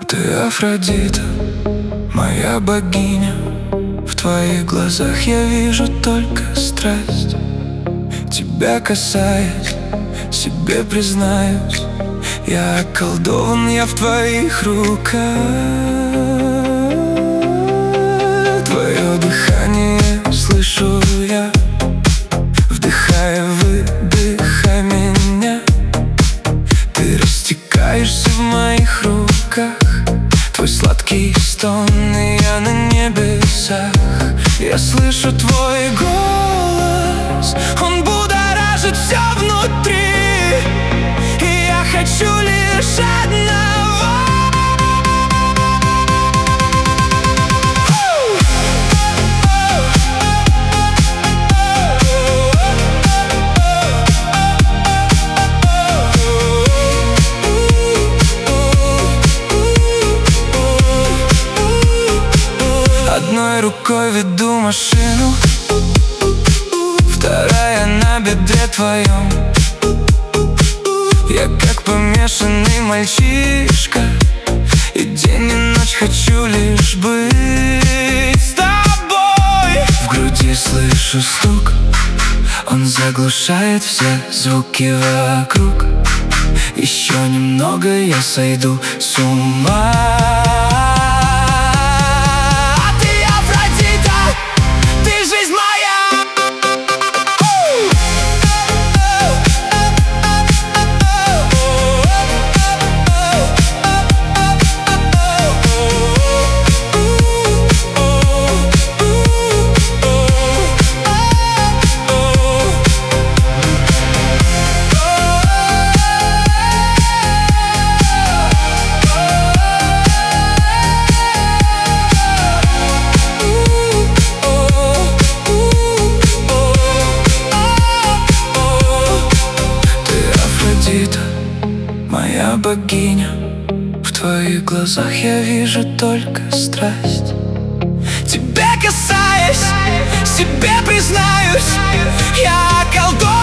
Ты Афродита, моя богиня. В твоих глазах я вижу только страсть. Тебя касаясь, себе признаюсь, я околдован, я в твоих руках. Твое дыхание слышу я, вдыхая, выдыхай меня. Ты растекаешься в моих руках, твой сладкий стон, и я на небесах. Я слышу твой голос, он будоражит все внутри, и я хочу лишь одного. Одной рукой веду машину, вторая на бедре твоем. Я как помешанный мальчишка, и день и ночь хочу лишь быть с тобой. В груди слышу стук, он заглушает все звуки вокруг. Еще немного, я сойду с ума. Моя богиня, в твоих глазах я вижу только страсть. Тебя касаясь, себе признаюсь, я околдован.